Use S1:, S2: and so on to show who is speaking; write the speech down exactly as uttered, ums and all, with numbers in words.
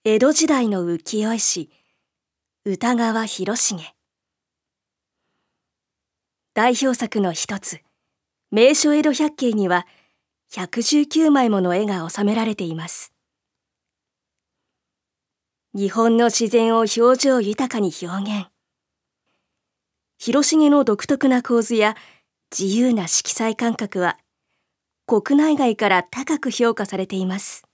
S1: 江戸時代の浮世絵師、歌川広重。代表作の一つ、名所江戸百景にはひゃくじゅうきゅうまいもの絵が収められています。日本の自然を表情豊かに表現。広重の独特な構図や自由な色彩感覚は、国内外から高く評価されています。